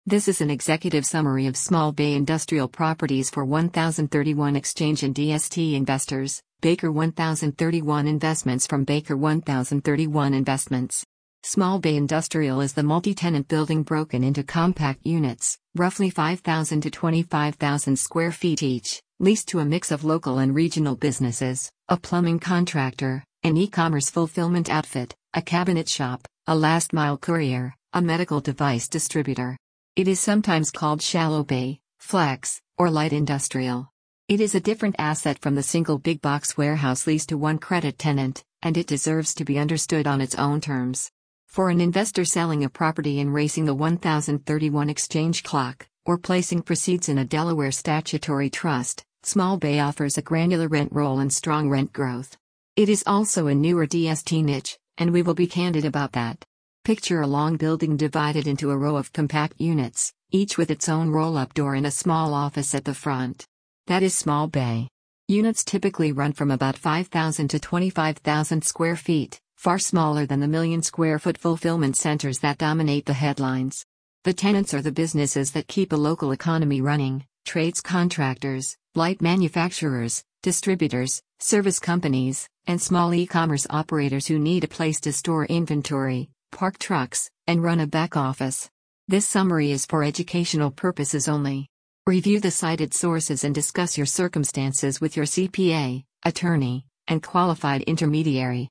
This is an executive summary of Small Bay Industrial Properties for 1031 Exchange and DST Investors, Baker 1031 Investments from Baker 1031 Investments. Small Bay Industrial is the multi-tenant building broken into compact units, roughly 5,000 to 25,000 square feet each, leased to a mix of local and regional businesses, a plumbing contractor, an e-commerce fulfillment outfit, a cabinet shop, a last-mile courier, a medical device distributor. It is sometimes called shallow bay, flex, or light industrial. It is a different asset from the single big box warehouse leased to one credit tenant, and it deserves to be understood on its own terms. For an investor selling a property and racing the 1031 exchange clock, or placing proceeds in a Delaware statutory trust, Small Bay offers a granular rent roll and strong rent growth. It is also a newer DST niche, and we will be candid about that. Picture a long building divided into a row of compact units, each with its own roll-up door and a small office at the front. That is Small Bay. Units typically run from about 5,000 to 25,000 square feet, far smaller than the million-square-foot fulfillment centers that dominate the headlines. The tenants are the businesses that keep a local economy running: trades contractors, light manufacturers, distributors, service companies, and small e-commerce operators who need a place to store inventory, park trucks, and run a back office. This summary is for educational purposes only. Review the cited sources and discuss your circumstances with your CPA, attorney, and qualified intermediary.